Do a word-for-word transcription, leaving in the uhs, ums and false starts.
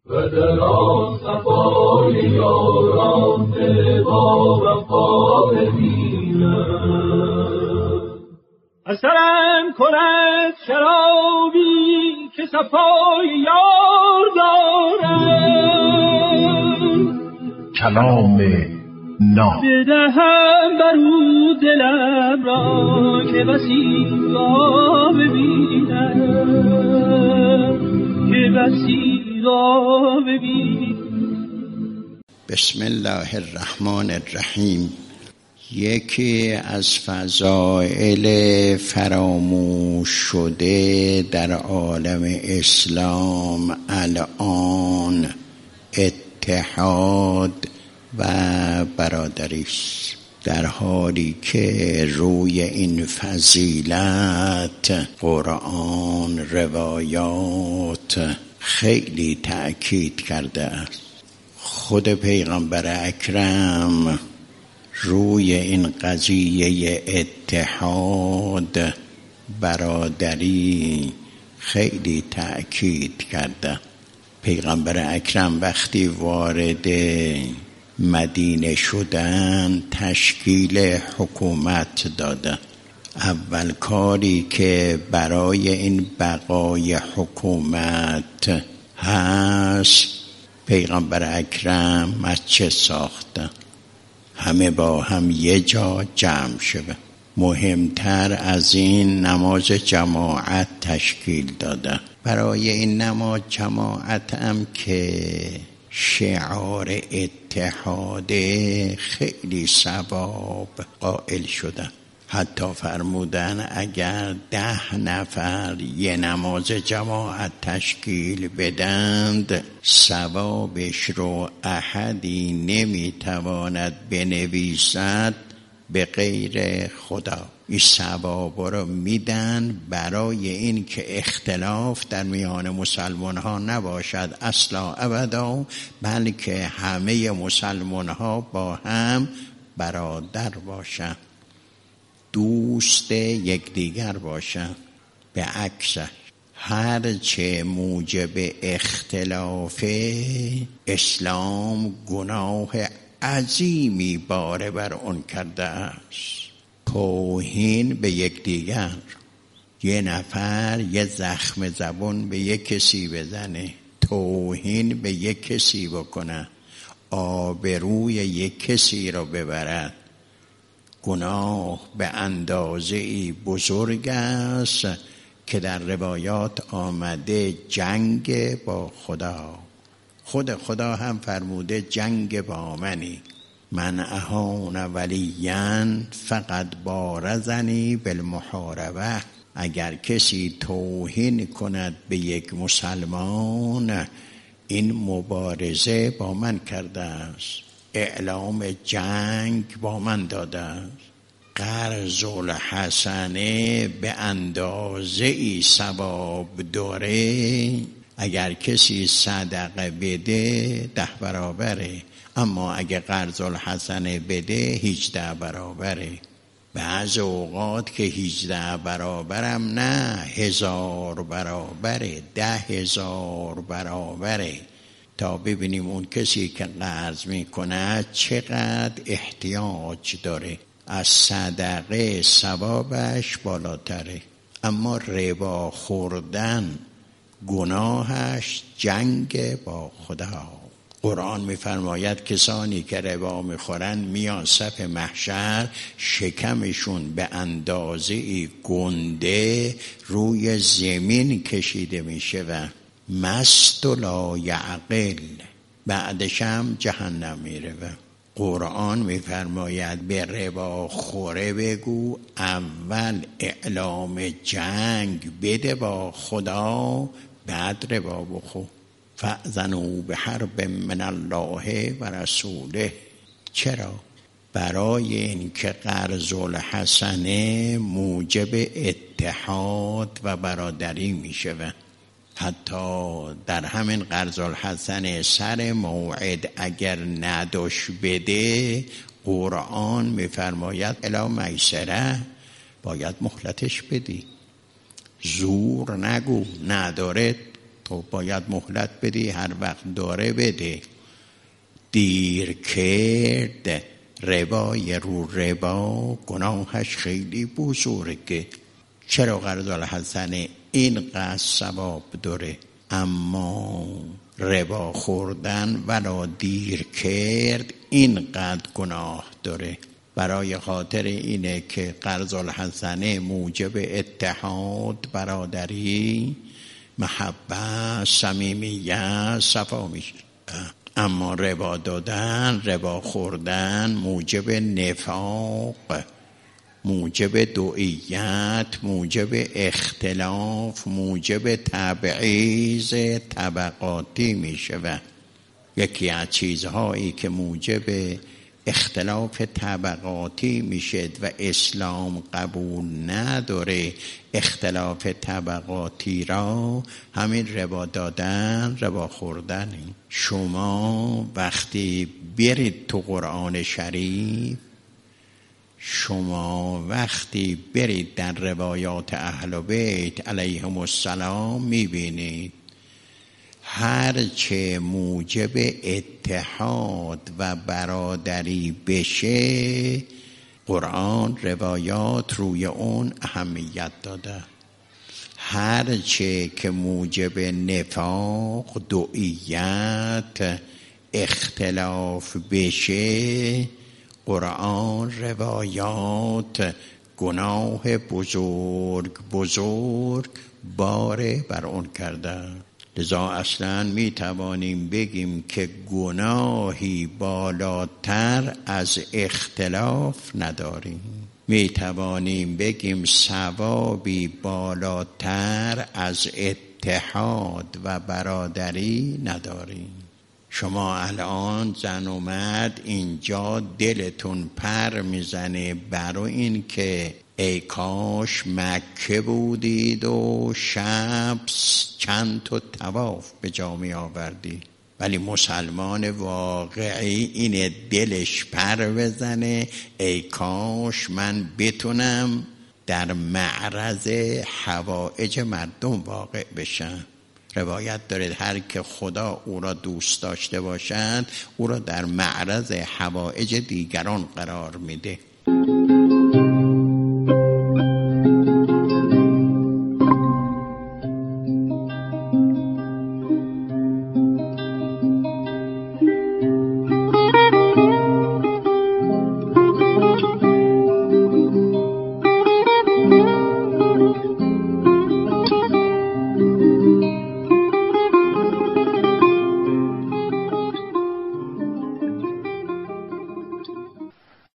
و در آن صفای یاران دل با وفا ببینم. اثرم کند شرابی که صفای یار دارم، کلام ناب بدهم برو دلم را که بسی را ببینم، که بسی را ببینم. بسم الله الرحمن الرحیم. یکی از فضائل فراموش شده در عالم اسلام الان اتحاد و برادری است، در حالی که روی این فضیلت قرآن روایات خیلی تأکید کرده است. خود پیغمبر اکرم روی این قضیه اتحاد برادری خیلی تأکید کرده. پیغمبر اکرم وقتی وارد مدینه شدن تشکیل حکومت داده. اول کاری که برای این بقای حکومت هست پیغمبر اکرم مسجد ساخته، همه با هم یه جا جمع شده. مهمتر از این نماز جماعت تشکیل داده. برای این نماز جماعت هم که شعار اتحاد خیلی ثواب قائل شده. حتی فرمودن اگر ده نفر یه نماز جماعت تشکیل بدند ثوابش رو احدی نمیتواند بنویسد به غیر خدا. این ثواب رو میدن برای این که اختلاف در میان مسلمان ها نباشد اصلا ابدا، بلکه همه مسلمان ها با هم برادر باشند، دوست یکدیگر باشند. به عکس هر چه موجب اختلاف اسلام گناه عظیمی باره بر اون کرده است. توهین به یکدیگر، یه نفر یه زخم زبون به یک کسی بزنه، توهین به یک کسی بکنه، آبروی یک کسی رو ببرد، گناه به اندازه‌ای بزرگ است که در روایات آمده جنگ با خدا. خود خدا هم فرموده جنگ با منی، من اهان ولیاً فقط بارزنی بالمحاربه. اگر کسی توهین کند به یک مسلمان این مبارزه با من کرده است، اعلام جنگ با من داده است. قرض الحسنه به اندازه ای ثواب داره. اگر کسی صدقه بده ده برابره، اما اگه قرض الحسنه بده هجده برابره. بعض اوقات که هجده برابرم نه، هزار برابره، ده هزار برابره، تا ببینیم اون کسی که قرض میکنه چقدر احتیاج داره. از صدقه ثوابش بالاتره. اما ربا خوردن گناهش جنگ با خدا. قرآن میفرماید کسانی که ربا میخورن میان صف محشر شکمشون به اندازه گنده روی زمین کشیده میشه و مست و لا یعقل، بعدش هم جهنم میره. و قرآن میفرماید به ربا خوره بگو اول اعلام جنگ بده با خدا، بعد ربا بخور. فأذنوا بحرب من الله و رسوله. چرا؟ برای اینکه قرض الحسنه موجب اتحاد و برادری میشه. و حتی در همین قرض الحسنه سر موعد اگر نداشت بده، قرآن میفرماید الی میسره، باید مهلتش بدی. زور نگو، نداره تو باید مهلت بدی، هر وقت داره بده. دیر کرد ربای رو ربا، گناهش خیلی بزرگه. چرا قرض‌الحسن اینقدر ثواب داره، اما ربا خوردن ولا دیر کرد اینقدر گناه داره؟ برای خاطر اینه که قرض‌الحسن موجب اتحاد، برادری، محبت، صمیمیت، صفا میشه. اما ربا دادن، ربا خوردن موجب نفاق، موجب دوئیت، موجب اختلاف، موجب تبعیض طبقاتی میشه. و یکی از چیزهایی که موجب اختلاف طبقاتی میشه و اسلام قبول نداره اختلاف طبقاتی را، همین ربا دادن، ربا خوردن. شما وقتی برید تو قرآن شریف، شما وقتی برید در روایات اهل بیت علیهم السلام میبینید هرچه موجب اتحاد و برادری بشه، قرآن روایات روی اون اهمیت داده. هرچه که موجب نفاق، دوئیت، اختلاف بشه، قرآن روایات گناه بزرگ بزرگ باره بر اون کرده. لذا اصلا می توانیم بگیم که گناهی بالاتر از اختلاف نداریم. می توانیم بگیم ثوابی بالاتر از اتحاد و برادری نداریم. شما الان زن و مرد اینجا دلتون پر میزنه برای این که ای کاش مکه بودید و شب چند تا طواف به جا می آوردی. ولی مسلمان واقعی اینه دلش پر بزنه ای کاش من بتونم در معرض حوائج مردم واقع بشم. روایت داره هر که خدا او را دوست داشته باشد او را در معرض حوائج دیگران قرار میده.